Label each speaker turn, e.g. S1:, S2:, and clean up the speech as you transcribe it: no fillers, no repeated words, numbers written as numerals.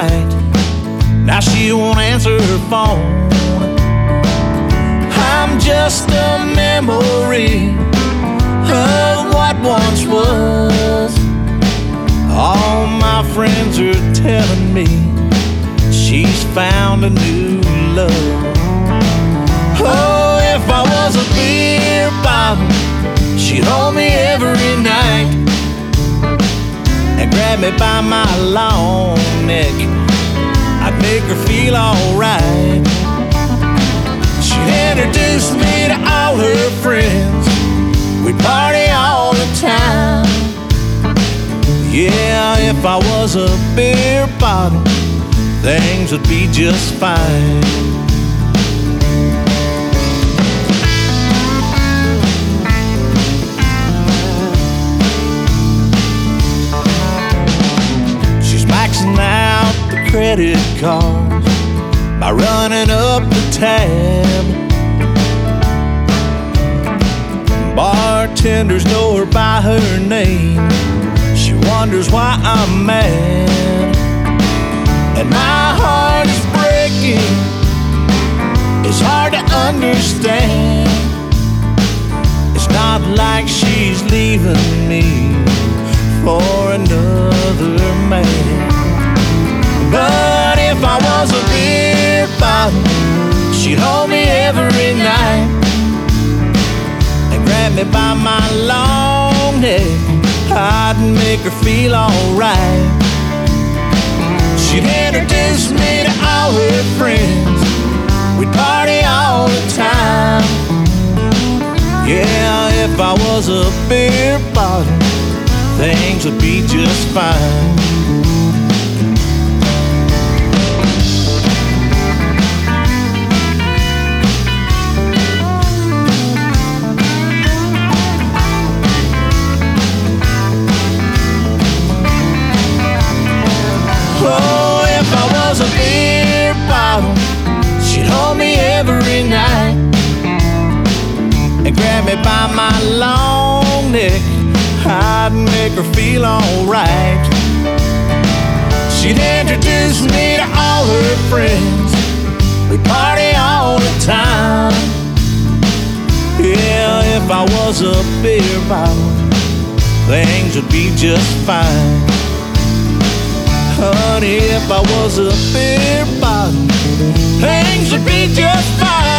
S1: night. Now she won't answer her phone. I'm just a memory of what once was. All my friends are telling me she's found a new love. Oh, if I was a beer bottle, she'd hold me every night and grab me by my long neck. I'd make her feel alright. She'd introduce me to all her friends. We'd party all the time. Yeah, if I was a beer bottle, things would be just fine. She's maxing out the credit cards by running up the tab. Bartenders know her by her name. She wonders why I'm mad, and my heart is breaking. It's hard to understand. It's not like she's leaving me for another man. But if I was a beer bottle, she'd hold me every night and grab me by my long neck. I'd make her feel alright. She'd introduce me to all her friends. We'd party all the time. Yeah, if I was a beer bottle, things would be just fine. Oh, if I was a beer bottle, she'd hold me every night and grab me by my long neck. I'd make her feel alright. She'd introduce me to all her friends. We'd party all the time. Yeah, if I was a beer bottle, things would be just fine. Honey, if I was a beer bottle, things would be just fine.